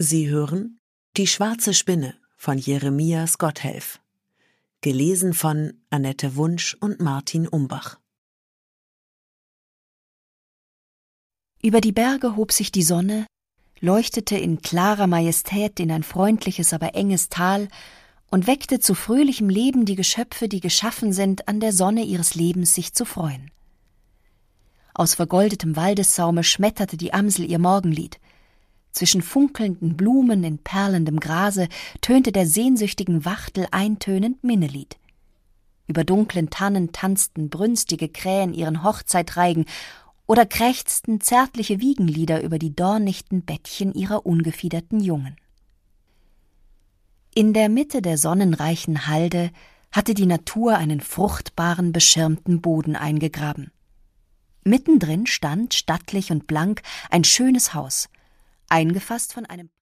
Sie hören Die schwarze Spinne von Jeremias Gotthelf, gelesen von Annette Wunsch und Martin Umbach. Über die Berge hob sich die Sonne, leuchtete in klarer Majestät in ein freundliches, aber enges Tal und weckte zu fröhlichem Leben die Geschöpfe, die geschaffen sind, an der Sonne ihres Lebens sich zu freuen. Aus vergoldetem Waldessaume schmetterte die Amsel ihr Morgenlied. Zwischen funkelnden Blumen in perlendem Grase tönte der sehnsüchtigen Wachtel eintönend Minnelied. Über dunklen Tannen tanzten brünstige Krähen ihren Hochzeitreigen oder krächzten zärtliche Wiegenlieder über die dornichten Bettchen ihrer ungefiederten Jungen. In der Mitte der sonnenreichen Halde hatte die Natur einen fruchtbaren, beschirmten Boden eingegraben. Mittendrin stand, stattlich und blank, ein schönes Haus, eingefasst von einem